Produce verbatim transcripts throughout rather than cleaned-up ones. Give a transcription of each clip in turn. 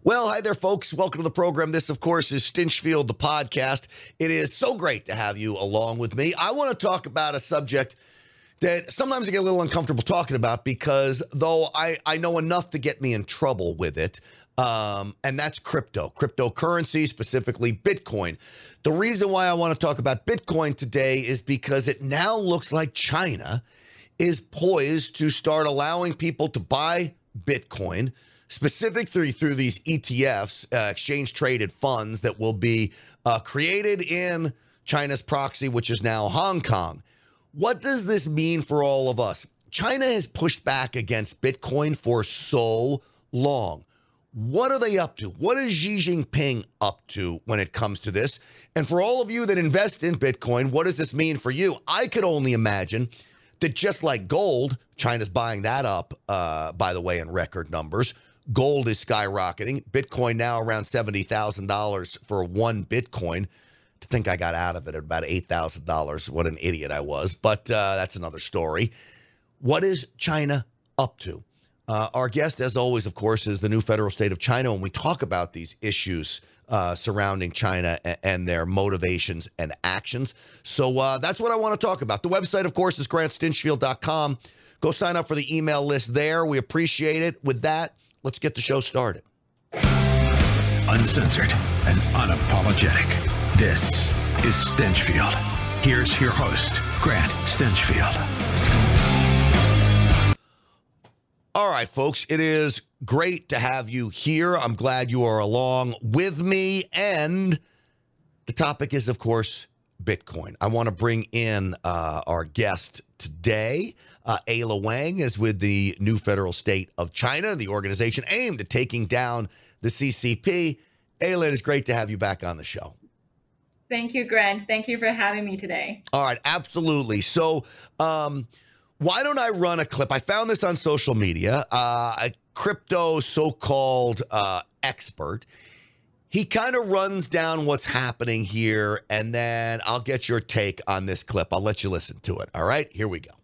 Well, hi there, folks. Welcome to the program. This, of course, is Stinchfield, the podcast. It is so great to have you along with me. I want to talk about a subject that sometimes I get a little uncomfortable talking about because though I, I know enough to get me in trouble with it, um, and that's crypto, cryptocurrency, specifically Bitcoin. The reason why I want to talk about Bitcoin today is because it now looks like China is poised to start allowing people to buy Bitcoin specific through, through these E T Fs, uh, exchange-traded funds that will be uh, created in China's proxy, which is now Hong Kong. What does this mean for all of us? China has pushed back against Bitcoin for so long. What are they up to? What is Xi Jinping up to when it comes to this? And for all of you that invest in Bitcoin, what does this mean for you? I could only imagine that just like gold, China's buying that up, uh, by the way, in record numbers. Gold is skyrocketing. Bitcoin now around seventy thousand dollars for one Bitcoin. To think I got out of it at about eight thousand dollars. What an idiot I was. But uh, that's another story. What is China up to? Uh, our guest, as always, of course, is the new federal state of China. When we talk about these issues uh, surrounding China and, and their motivations and actions. So uh, that's what I want to talk about. The website, of course, is grant stinchfield dot com. Go sign up for the email list there. We appreciate it. With that, let's get the show started. Uncensored and unapologetic. This is Stinchfield. Here's your host, Grant Stinchfield. All right, folks, it is great to have you here. I'm glad you are along with me. And the topic is, of course, Bitcoin. I want to bring in uh, our guest today. Uh, Ayla Wang is with the new federal state of China, the organization aimed at taking down the C C P. Ayla, it is great to have you back on the show. Thank you, Grant. Thank you for having me today. All right, absolutely. So um, why don't I run a clip? I found this on social media. Uh, a crypto so-called uh, expert. He kind of runs down what's happening here, and then I'll get your take on this clip. I'll let you listen to it. All right, here we go.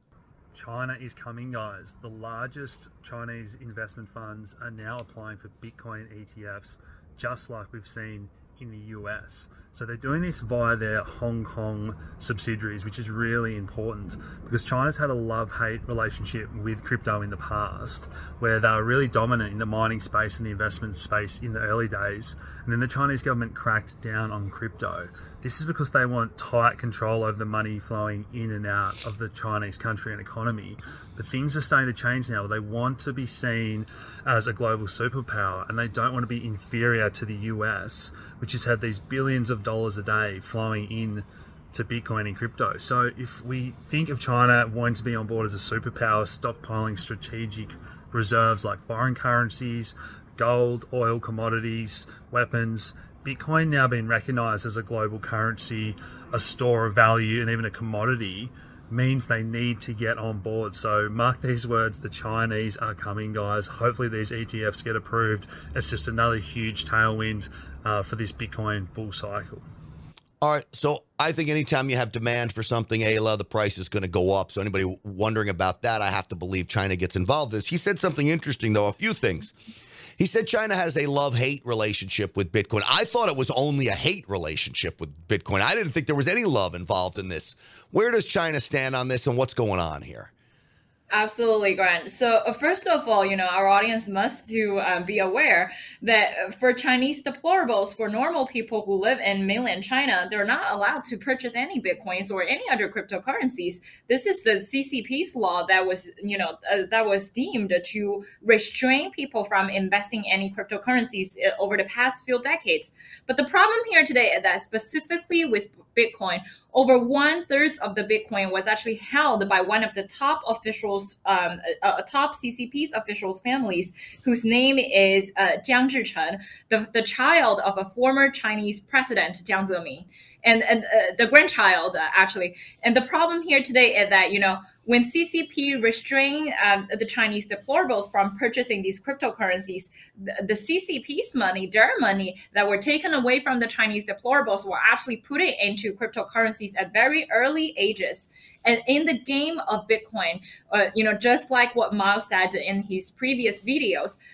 China is coming, guys. The largest Chinese investment funds are now applying for Bitcoin E T Fs, just like we've seen in the U S. So they're doing this via their Hong Kong subsidiaries, which is really important because China's had a love-hate relationship with crypto in the past, where they were really dominant in the mining space and the investment space in the early days. And then the Chinese government cracked down on crypto. This is because they want tight control over the money flowing in and out of the Chinese country and economy. But things are starting to change now. They want to be seen as a global superpower, and they don't want to be inferior to the U S, which has had these billions of dollars a day flowing in to Bitcoin and crypto. So if we think of China wanting to be on board as a superpower, stockpiling strategic reserves like foreign currencies, gold, oil, commodities, weapons, Bitcoin now being recognized as a global currency, a store of value, and even a commodity, means they need to get on board. So mark these words, the Chinese are coming, guys. Hopefully these E T Fs get approved. It's just another huge tailwind uh, for this Bitcoin bull cycle. All right, so I think anytime you have demand for something, Ayla, the price is going to go up. So anybody wondering about that, I have to believe China gets involved in this. He said something interesting, though, a few things. He said China has a love-hate relationship with Bitcoin. I thought it was only a hate relationship with Bitcoin. I didn't think there was any love involved in this. Where does China stand on this, and what's going on here? Absolutely, Grant. So uh, first of all, you know, our audience must to um, be aware that for Chinese deplorables, for normal people who live in mainland China, they're not allowed to purchase any Bitcoins or any other cryptocurrencies. This is the C C P's law that was, you know, uh, that was deemed to restrain people from investing any cryptocurrencies over the past few decades. But the problem here today is that specifically with Bitcoin, over one third of the Bitcoin was actually held by one of the top officials, um, uh, top C C P's officials' families, whose name is uh, Jiang Zhichen, the, the child of a former Chinese president, Jiang Zemin, and, and uh, the grandchild, uh, actually. And the problem here today is that, you know, when C C P restrained um, the Chinese deplorables from purchasing these cryptocurrencies, the, the C C P's money, their money that were taken away from the Chinese deplorables were actually put it into cryptocurrencies at very early ages. And in the game of Bitcoin, uh, you know, just like what Miles said in his previous videos,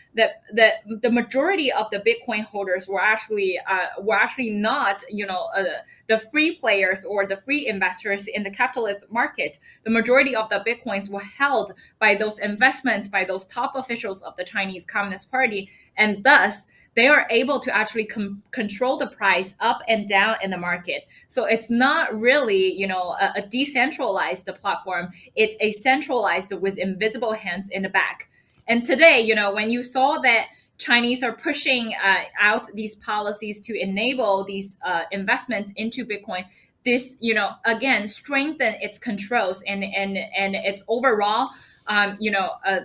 that that the majority of the Bitcoin holders were actually uh, were actually not, you know, uh, the free players or the free investors in the capitalist market. The majority of the Bitcoins were held by those investments, by those top officials of the Chinese Communist Party, and thus they are able to actually com- control the price up and down in the market. So it's not really, you know, a, a decentralized platform. It's a centralized with invisible hands in the back. And today, you know, when you saw that Chinese are pushing uh, out these policies to enable these uh, investments into Bitcoin, this, you know, again, strengthen its controls and and and its overall, um, you know, uh,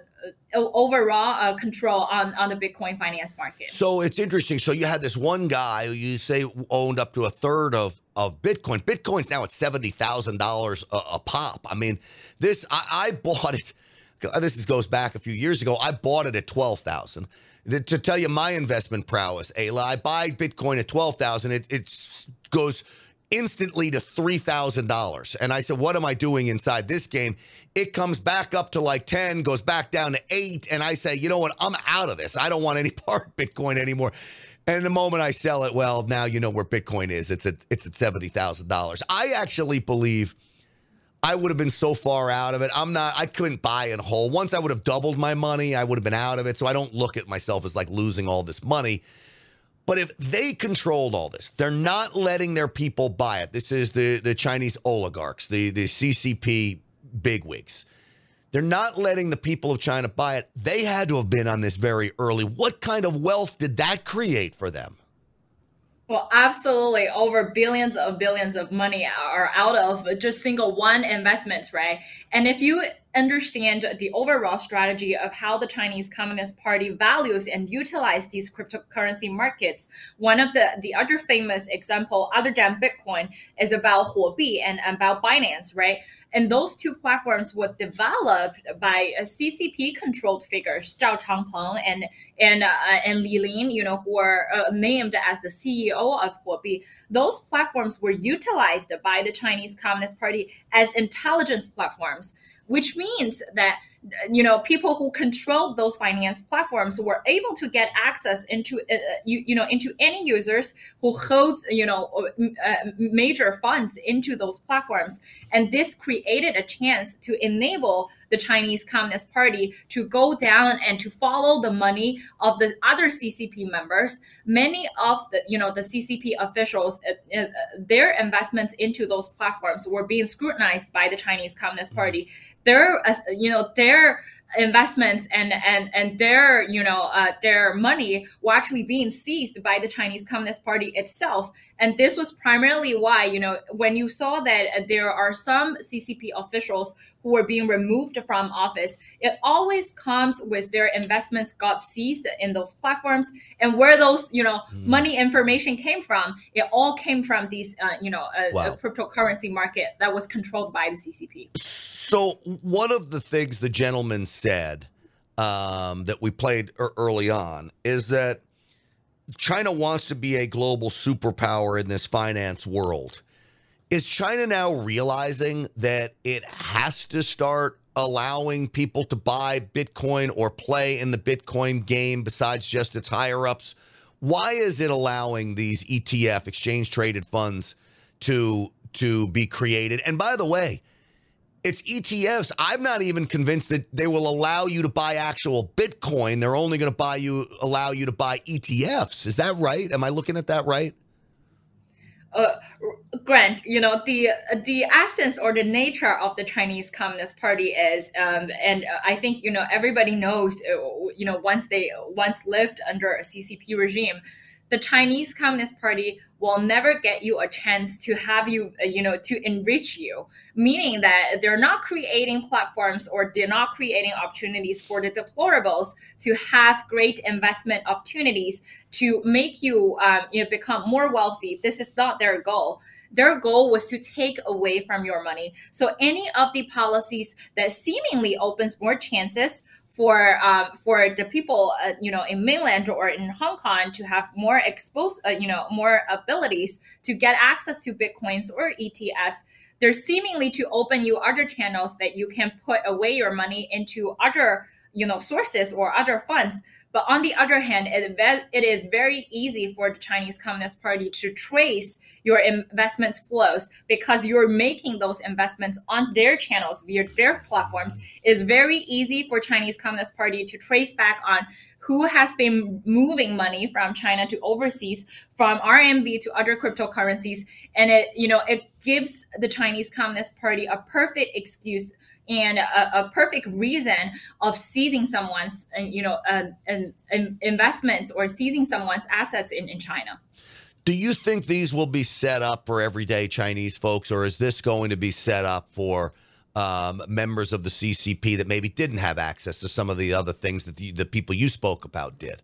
overall uh, control on, on the Bitcoin finance market. So it's interesting. So you had this one guy who you say owned up to a third of, of Bitcoin. Bitcoin's now at seventy thousand dollars a, a pop. I mean, this, I, I bought it. This is, goes back a few years ago. I bought it at twelve thousand dollars. To tell you my investment prowess, Ayla, I buy Bitcoin at twelve thousand dollars. It, it goes instantly to three thousand dollars. And I said, what am I doing inside this game? It comes back up to like ten, goes back down to eight. And I say, you know what? I'm out of this. I don't want any part of Bitcoin anymore. And the moment I sell it, well, now you know where Bitcoin is. It's at, it's at seventy thousand dollars. I actually believe I would have been so far out of it. I'm not, I couldn't buy in whole. Once I would have doubled my money, I would have been out of it. So I don't look at myself as like losing all this money. But if they controlled all this, they're not letting their people buy it. This is the, the Chinese oligarchs, the, the C C P bigwigs. They're not letting the people of China buy it. They had to have been on this very early. What kind of wealth did that create for them? Well, absolutely. Over billions of billions of money are out of just single one investments, right? And if you understand the overall strategy of how the Chinese Communist Party values and utilize these cryptocurrency markets, one of the, the other famous example, other than Bitcoin, is about Huobi and about Binance, right? And those two platforms were developed by C C P-controlled figures, Zhao Changpeng and and uh, and Li Lin, you know, who are uh, named as the C E O of Huobi. Those platforms were utilized by the Chinese Communist Party as intelligence platforms, which means that, you know, people who controlled those finance platforms were able to get access into, uh, you, you know, into any users who holds, you know, uh, major funds into those platforms. And this created a chance to enable the Chinese Communist Party to go down and to follow the money of the other C C P members. Many of the, you know, the C C P officials, uh, uh, their investments into those platforms were being scrutinized by the Chinese Communist Party. Their, uh, you know, their investments and and and their, you know, uh, their money were actually being seized by the Chinese Communist Party itself. And this was primarily why, you know, when you saw that there are some C C P officials who were being removed from office, it always comes with their investments got seized in those platforms, and where those, you know, mm. money information came from, it all came from these, uh, you know, a, wow. a cryptocurrency market that was controlled by the C C P. So one of the things the gentleman said um, that we played early on is that China wants to be a global superpower in this finance world. Is China now realizing that it has to start allowing people to buy Bitcoin or play in the Bitcoin game besides just its higher ups? Why is it allowing these E T F, exchange traded funds, to to be created? And by the way, it's E T Fs. I'm not even convinced that they will allow you to buy actual Bitcoin. They're only going to buy you, allow you to buy E T Fs. Is that right? Am I looking at that right? Uh, Grant, you know, the the essence or the nature of the Chinese Communist Party is, um, and I think, you know, everybody knows, uh, you know, once they once lived under a C C P regime, the Chinese Communist Party will never get you a chance to have you, uh, you know, to enrich you, meaning that they're not creating platforms or they're not creating opportunities for the deplorables to have great investment opportunities to make you, um, you know, become more wealthy. This is not their goal. Their goal was to take away from your money. So any of the policies that seemingly opens more chances for um, for the people, uh, you know, in mainland or in Hong Kong to have more exposed, uh, you know, more abilities to get access to Bitcoins or E T Fs, they're seemingly to open you other channels that you can put away your money into other, you know, sources or other funds. But on the other hand, it, it is very easy for the Chinese Communist Party to trace your investments flows because you're making those investments on their channels via their platforms. It's very easy for Chinese Communist Party to trace back on who has been moving money from China to overseas, from R M B to other cryptocurrencies. And it, you know, it gives the Chinese Communist Party a perfect excuse and a, a perfect reason of seizing someone's, you know, uh, an, an investments or seizing someone's assets in, in China. Do you think these will be set up for everyday Chinese folks, or is this going to be set up for um, members of the C C P that maybe didn't have access to some of the other things that the, the people you spoke about did?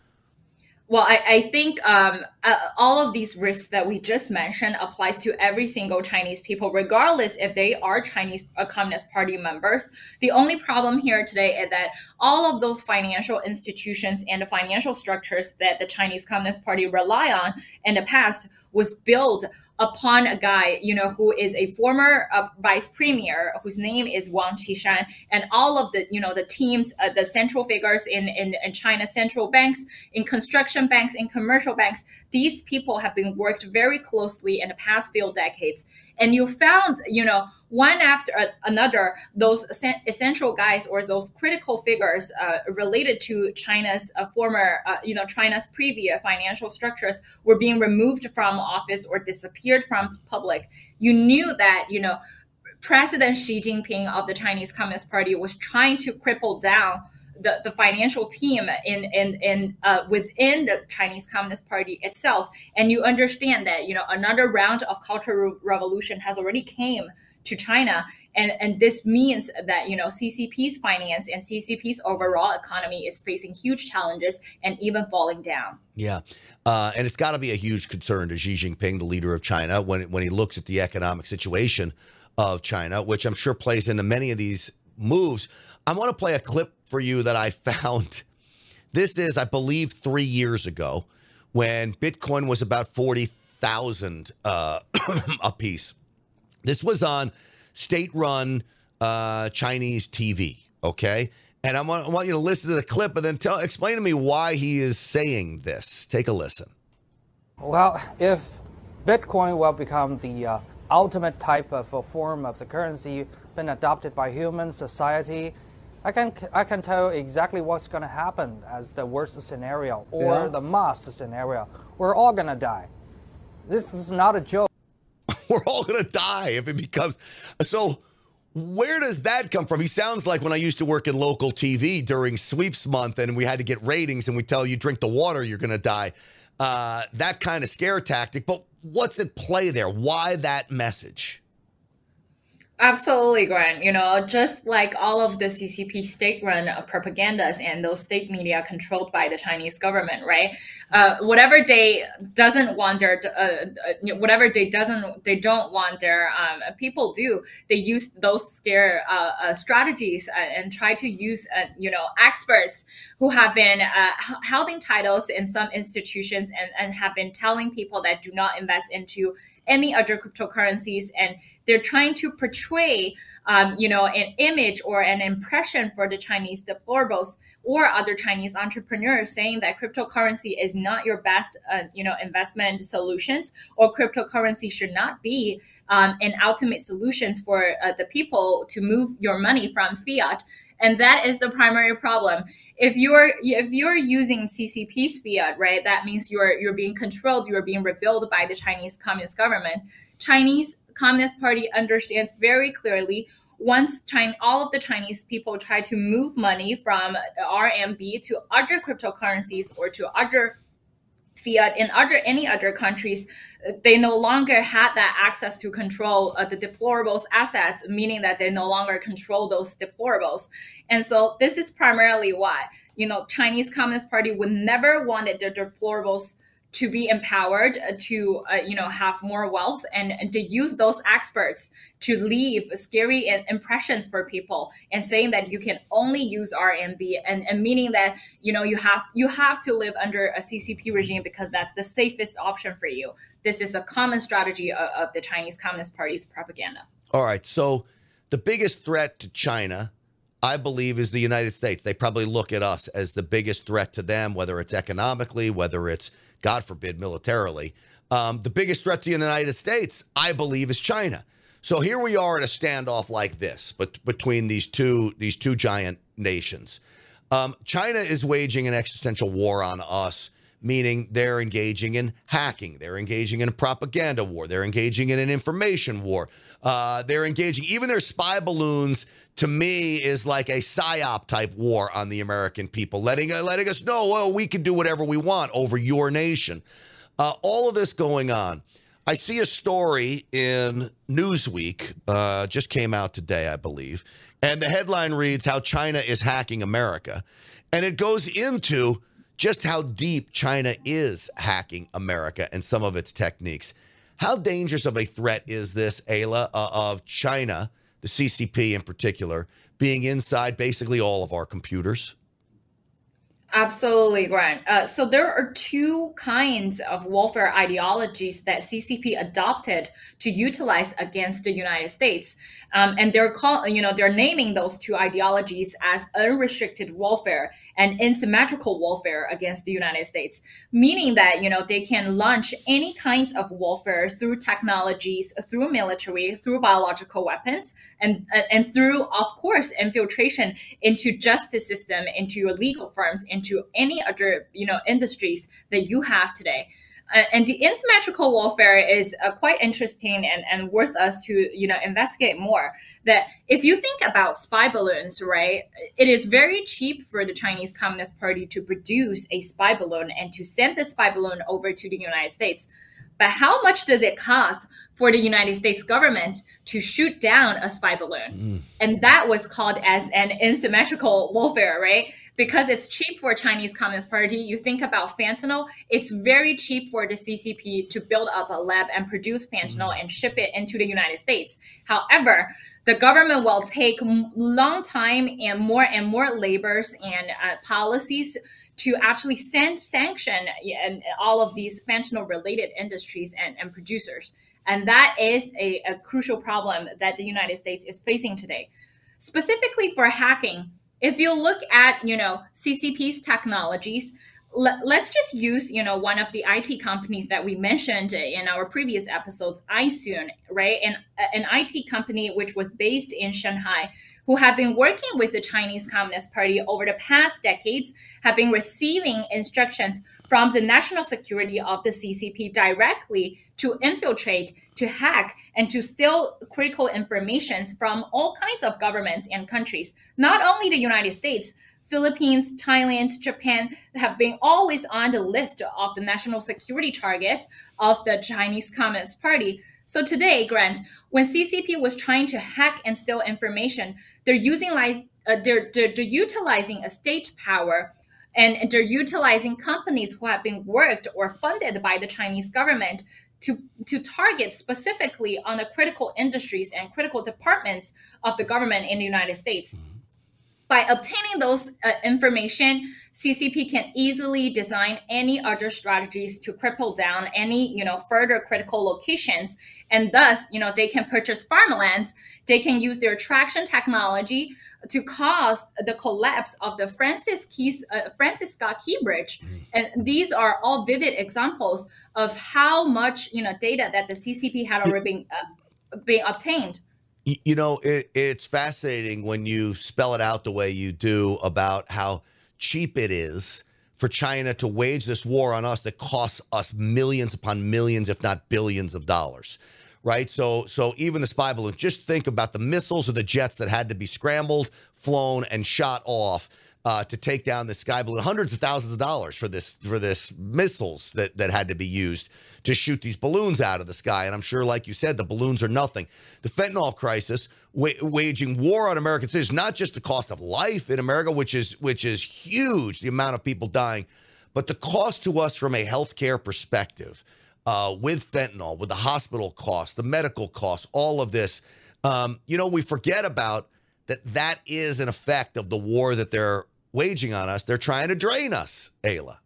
Well, I, I think um, uh, all of these risks that we just mentioned applies to every single Chinese people, regardless if they are Chinese uh, Communist Party members. The only problem here today is that all of those financial institutions and the financial structures that the Chinese Communist Party rely on in the past was built upon a guy, you know, who is a former uh, vice premier, whose name is Wang Qishan, and all of the, you know, the teams, uh, the central figures in, in, in China's central banks, in construction banks, in commercial banks. These people have been worked very closely in the past few decades. And you found, you know, one after another, those essential guys or those critical figures uh, related to China's uh, former, uh, you know, China's previous financial structures were being removed from office or disappeared from public. You knew that, you know, President Xi Jinping of the Chinese Communist Party was trying to cripple down the, the financial team in in in uh, within the Chinese Communist Party itself. And you understand that, you know, another round of cultural revolution has already came to China, and and this means that, you know, C C P's finance and C C P's overall economy is facing huge challenges and even falling down. Yeah, uh, and it's got to be a huge concern to Xi Jinping, the leader of China, when when he looks at the economic situation of China, which I'm sure plays into many of these moves. I want to play a clip for you that I found. This is, I believe, three years ago when Bitcoin was about forty thousand uh, a piece. This was on state-run uh, Chinese T V, okay? And I want, I want you to listen to the clip and then tell, explain to me why he is saying this. Take a listen. Well, if Bitcoin will become the uh, ultimate type of a form of the currency been adopted by human society, I can I can tell exactly what's going to happen as the worst scenario or yeah. the must scenario. We're all going to die. This is not a joke. We're all going to die if it becomes. So where does that come from? He sounds like when I used to work in local T V during sweeps month and we had to get ratings and we tell you drink the water, you're going to die. Uh, that kind of scare tactic. But what's at play there? Why that message? Absolutely, Grant. You know, just like all of the C C P state-run uh, propagandas and those state media controlled by the Chinese government, right? Uh, whatever they doesn't want their, uh, whatever they doesn't, they don't want their um, people do. They use those scare uh, uh, strategies uh, and try to use, uh, you know, experts who have been uh, holding titles in some institutions and, and have been telling people that do not invest into any other cryptocurrencies, and they're trying to portray, um, you know, an image or an impression for the Chinese deplorables or other Chinese entrepreneurs, saying that cryptocurrency is not your best, uh, you know, investment solutions, or cryptocurrency should not be um, an ultimate solutions for uh, the people to move your money from fiat. And that is the primary problem. If you're if you're using C C P's fiat, right, that means you're you're being controlled, you're being revealed by the Chinese Communist government. Chinese Communist Party understands very clearly, once China, all of the Chinese people try to move money from R M B to other cryptocurrencies or to other fiat in other any other countries, they no longer had that access to control uh, the deplorables assets, meaning that they no longer control those deplorables. And so this is primarily why, you know, Chinese Communist Party would never wanted their deplorables to be empowered, uh, to, uh, you know, have more wealth, and, and to use those experts to leave scary impressions for people and saying that you can only use R M B, and, and meaning that, you know, you have you have to live under a C C P regime because that's the safest option for you. This is a common strategy of, of the Chinese Communist Party's propaganda. All right. So the biggest threat to China I believe, is the United States. They probably look at us as the biggest threat to them, whether it's economically, whether it's, God forbid, militarily. Um, the biggest threat to the United States, I believe, is China. So here we are in a standoff like this, but between these two these two giant nations. Um, China is waging an existential war on us, meaning they're engaging in hacking. They're engaging in a propaganda war. They're engaging in an information war. Uh, they're engaging, even their spy balloons, to me, is like a psyop type war on the American people, letting, uh, letting us know, well, we can do whatever we want over your nation. Uh, all of this going on. I see a story in Newsweek, uh, just came out today, I believe, and the headline reads, "How China is Hacking America." And it goes into just how deep China is hacking America and some of its techniques. How dangerous of a threat is this, Ayla, uh, of China, the C C P in particular, being inside basically all of our computers? Absolutely, Grant. Uh, so there are two kinds of warfare ideologies that C C P adopted to utilize against the United States, um, and they're call, you know, they're naming those two ideologies as unrestricted warfare and asymmetrical warfare against the United States, meaning that, you know, they can launch any kinds of warfare through technologies, through military, through biological weapons, and and through, of course, infiltration into justice system, into your legal firms, into any other, you know, industries that you have today. Uh, and the asymmetrical warfare is uh, quite interesting and, and worth us to, you know, investigate more. That if you think about spy balloons, right, it is very cheap for the Chinese Communist Party to produce a spy balloon and to send the spy balloon over to the United States. But how much does it cost for the United States government to shoot down a spy balloon? Mm. And that was called as an asymmetrical warfare, right? Because it's cheap for Chinese Communist Party. You think about fentanyl, it's very cheap for the C C P to build up a lab and produce fentanyl mm. and ship it into the United States. However, the government will take long time and more and more labors and uh, policies to actually send, sanction and all of these fentanyl-related industries and, and producers. And that is a, a crucial problem that the United States is facing today. Specifically for hacking, if you look at, you know, C C P's technologies, l- let's just use, you know, one of the I T companies that we mentioned in our previous episodes, iSoon, right? And an I T company which was based in Shanghai, who have been working with the Chinese Communist Party over the past decades, have been receiving instructions from the national security of the C C P directly to infiltrate, to hack, and to steal critical information from all kinds of governments and countries. Not only the United States, Philippines, Thailand, Japan have been always on the list of the national security target of the Chinese Communist Party. So today, Grant, when C C P was trying to hack and steal information, they're using like uh, they're, they're they're utilizing a state power, and they're utilizing companies who have been worked or funded by the Chinese government to to target specifically on the critical industries and critical departments of the government in the United States. By obtaining those uh, information, C C P can easily design any other strategies to cripple down any, you know, further critical locations. And thus, you know, they can purchase farmlands. They can use their traction technology to cause the collapse of the Francis, Keys, uh, Francis Scott Key Bridge. And these are all vivid examples of how much, you know, data that the C C P had already been, uh, been obtained. You know, it, it's fascinating when you spell it out the way you do about how cheap it is for China to wage this war on us that costs us millions upon millions, if not billions of dollars, right? So so even the spy balloon, just think about the missiles or the jets that had to be scrambled, flown, and shot off uh, to take down the sky balloon. Hundreds of thousands of dollars for this for this missiles that, that had to be used to shoot these balloons out of the sky. And I'm sure, like you said, the balloons are nothing. The fentanyl crisis, wa- waging war on American citizens, not just the cost of life in America, which is which is huge, the amount of people dying, but the cost to us from a healthcare perspective, uh, with fentanyl, with the hospital costs, the medical costs, all of this. Um, you know, we forget about that. That is an effect of the war that they're waging on us. They're trying to drain us, Ayla.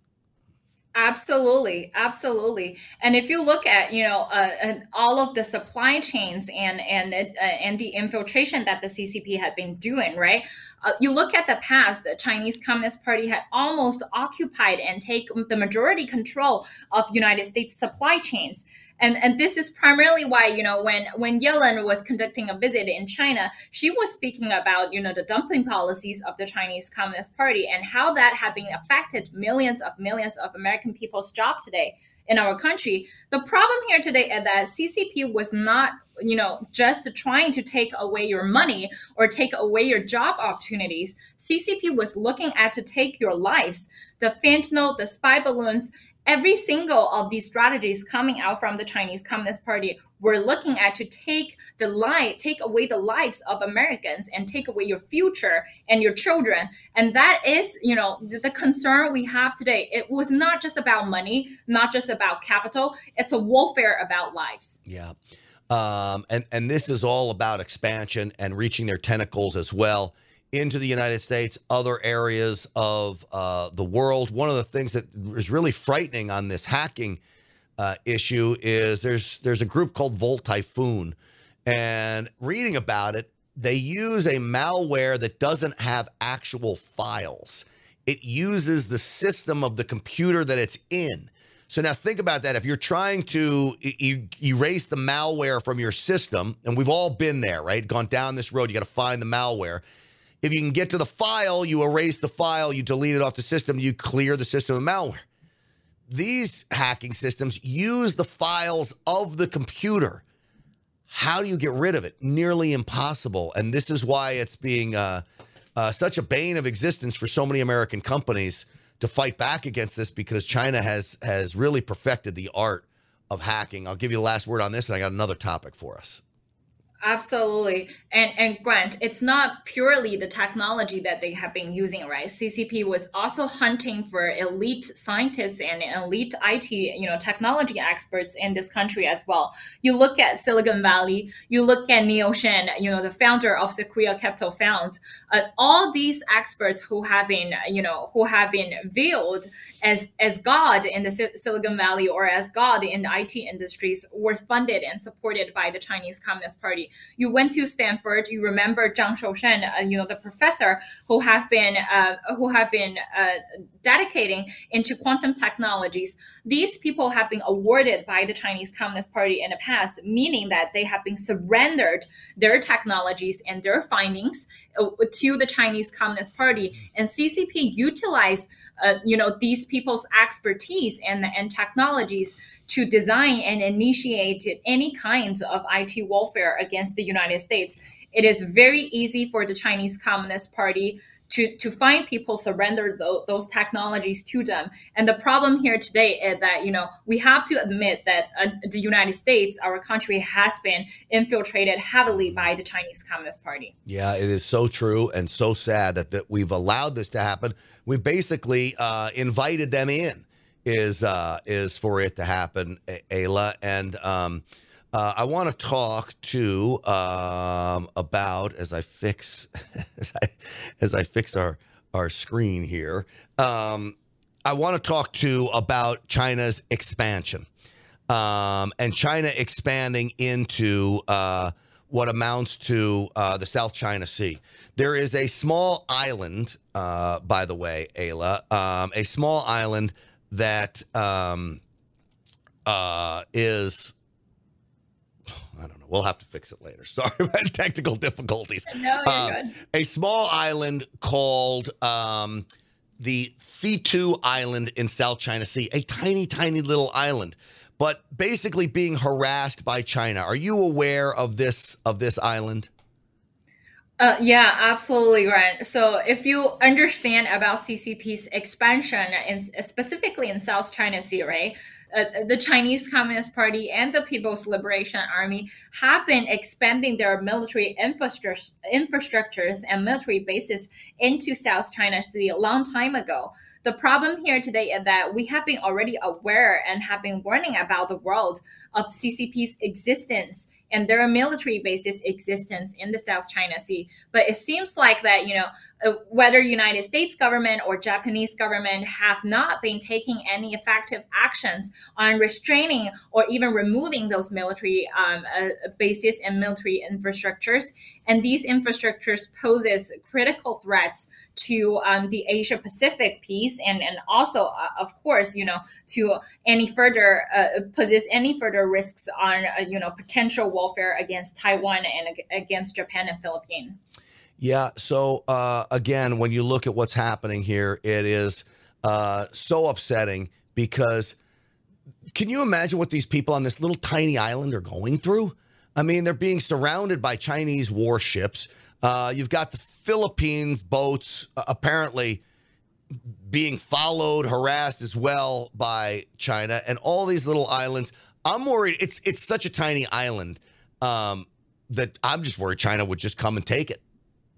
Absolutely, absolutely. And if you look at, you know, uh, and all of the supply chains and and uh, and the infiltration that the C C P had been doing, right? Uh, you look at the past, the Chinese Communist Party had almost occupied and taken the majority control of United States supply chains. And, and this is primarily why, you know, when, when Yellen was conducting a visit in China, she was speaking about, you know, the dumping policies of the Chinese Communist Party and how that had been affected millions of millions of American people's jobs today in our country. The problem here today is that C C P was not, you know, just trying to take away your money or take away your job opportunities. C C P was looking at to take your lives. The fentanyl, the spy balloons, every single of these strategies coming out from the Chinese Communist Party were looking at to take the life, take away the lives of Americans and take away your future and your children. And that is, you know, the, the concern we have today. It was not just about money, not just about capital. It's a warfare about lives. Yeah. Um, and, and this is all about expansion and reaching their tentacles as well into the United States, other areas of uh, the world. One of the things that is really frightening on this hacking uh, issue is there's there's a group called Volt Typhoon, and reading about it, they use a malware that doesn't have actual files. It uses the system of the computer that it's in. So now think about that. If you're trying to e- erase the malware from your system, and we've all been there, right? Gone down this road, you got to find the malware. If you can get to the file, you erase the file, you delete it off the system, you clear the system of malware. These hacking systems use the files of the computer. How do you get rid of it? Nearly impossible. And this is why it's being uh, uh, such a bane of existence for so many American companies to fight back against this, because China has has really perfected the art of hacking. I'll give you the last word on this, and I got another topic for us. Absolutely. And and Grant, it's not purely the technology that they have been using, right? C C P was also hunting for elite scientists and elite I T, you know, technology experts in this country as well. You look at Silicon Valley, you look at Neil Shen, you know, the founder of Sequoia Capital Fund, uh, all these experts who have been, you know, who have been veiled as as God in the Sil- Silicon Valley or as God in the I T industries were funded and supported by the Chinese Communist Party. You went to Stanford. You remember Zhang Shoushan, uh, you know, the professor who have been uh, who have been uh, dedicating into quantum technologies. These people have been awarded by the Chinese Communist Party in the past, meaning that they have been surrendered their technologies and their findings uh, to the Chinese Communist Party. And C C P utilized, uh, you know, these people's expertise and and technologies to design and initiate any kinds of I T warfare against the United States. It is very easy for the Chinese Communist Party to, to find people surrender th- those technologies to them. And the problem here today is that, you know, we have to admit that uh, the United States, our country, has been infiltrated heavily by the Chinese Communist Party. Yeah, it is so true and so sad that, that we've allowed this to happen. We've basically uh, invited them in. Is uh, is for it to happen, Ayla. And um, uh, I want to talk to um, about as I fix as I, as I fix our our screen here. Um, I want to talk to about China's expansion um, and China expanding into uh, what amounts to uh, the South China Sea. There is a small island, uh, by the way, Ayla, um, a small island that um, uh, is, I don't know, we'll have to fix it later. Sorry about technical difficulties. No, you're uh, good. A small island called um, the Thitu Island in South China Sea, a tiny, tiny little island, but basically being harassed by China. Are you aware of this, of this island? Uh, yeah, absolutely, Grant. So if you understand about C C P's expansion, in, specifically in South China Sea, right, uh, the Chinese Communist Party and the People's Liberation Army have been expanding their military infrastructures, infrastructures and military bases into South China Sea a long time ago. The problem here today is that we have been already aware and have been warning about the world of C C P's existence and their military bases existence in the South China Sea. But it seems like that, you know, uh, whether United States government or Japanese government have not been taking any effective actions on restraining or even removing those military um, uh, bases and military infrastructures. And these infrastructures poses critical threats to um, the Asia Pacific peace, and, and also, uh, of course, you know, to any further, uh, poses any further risks on, uh, you know, potential warfare against Taiwan and ag- against Japan and Philippines. Yeah. So, uh, again, when you look at what's happening here, it is uh, so upsetting because can you imagine what these people on this little tiny island are going through? I mean, they're being surrounded by Chinese warships. Uh, you've got the Philippines boats uh, apparently being followed, harassed as well by China, and all these little islands. I'm worried. It's it's such a tiny island um, that I'm just worried China would just come and take it.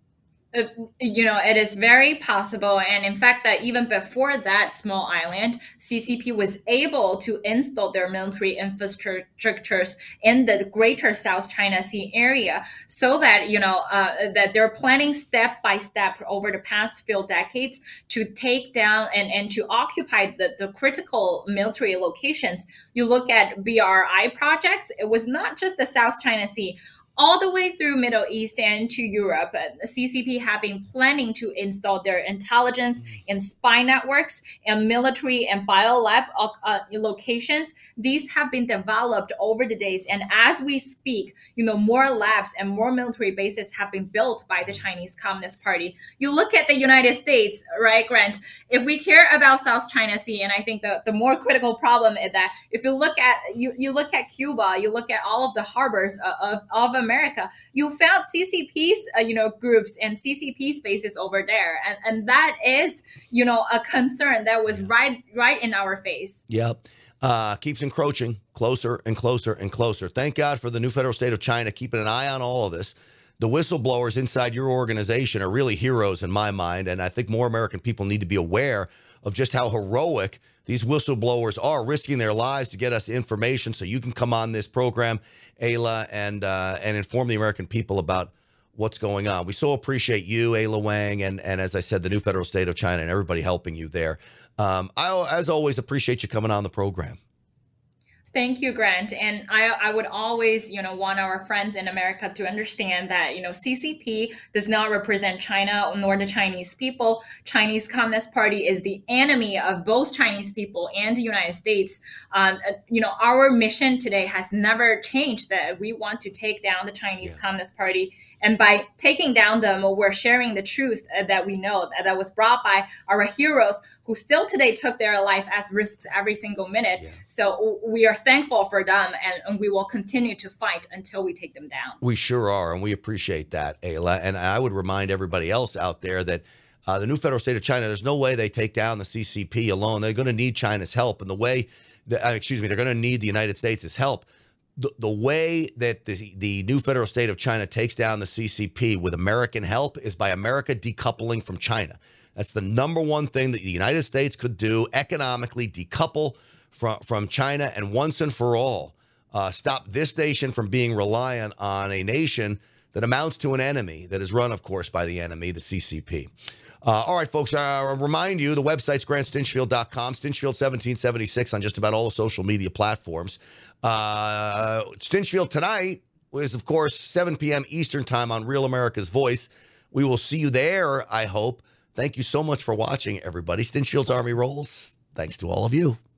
Uh, you know, it is very possible. And in fact, that even before that small island, C C P was able to install their military infrastructures in the greater South China Sea area so that, you know, uh, that they're planning step by step over the past few decades to take down and, and to occupy the, the critical military locations. You look at B R I projects, it was not just the South China Sea. All the way through Middle East and to Europe, the C C P have been planning to install their intelligence and spy networks and military and biolab uh, locations. These have been developed over the days. And as we speak, you know, more labs and more military bases have been built by the Chinese Communist Party. You look at the United States, right, Grant? If we care about South China Sea, and I think the, the more critical problem is that if you look at you, you look at Cuba, you look at all of the harbors of, of America, you found C C P's, uh, you know, groups and C C P spaces over there, and and that is, you know, a concern that was right right in our face. Yep, uh, keeps encroaching closer and closer and closer. Thank God for the new federal state of China keeping an eye on all of this. The whistleblowers inside your organization are really heroes in my mind, and I think more American people need to be aware of just how heroic these whistleblowers are, risking their lives to get us information so you can come on this program, Ayla, and uh, and inform the American people about what's going on. We so appreciate you, Ayla Wang, and, and as I said, the new federal state of China and everybody helping you there. Um, I, as always, appreciate you coming on the program. Thank you, Grant. And I, I would always, you know, want our friends in America to understand that, you know, C C P does not represent China nor the Chinese people. Chinese Communist Party is the enemy of both Chinese people and the United States. Um, you know, our mission today has never changed, that we want to take down the Chinese yeah. Communist Party. And by taking down them, we're sharing the truth that we know that, that was brought by our heroes who still today took their life as risks every single minute. Yeah. So we are thankful for them, and, and we will continue to fight until we take them down. We sure are, and we appreciate that, Ayla. And I would remind everybody else out there that uh, the new federal state of China, there's no way they take down the C C P alone. They're going to need China's help. And the way, that, uh, excuse me, they're going to need the United States' help. The, the way that the, the new federal state of China takes down the C C P with American help is by America decoupling from China. That's the number one thing that the United States could do economically, decouple from, from China, and once and for all, uh, stop this nation from being reliant on a nation that amounts to an enemy that is run, of course, by the enemy, the C C P. Uh, all right, folks, uh, remind you, the website's grant stinchfield dot com, Stinchfield seventeen seventy-six on just about all the social media platforms. Uh, Stinchfield tonight is, of course, seven p.m. Eastern time on Real America's Voice. We will see you there, I hope. Thank you so much for watching, everybody. Stinchfield's Army rolls. Thanks to all of you.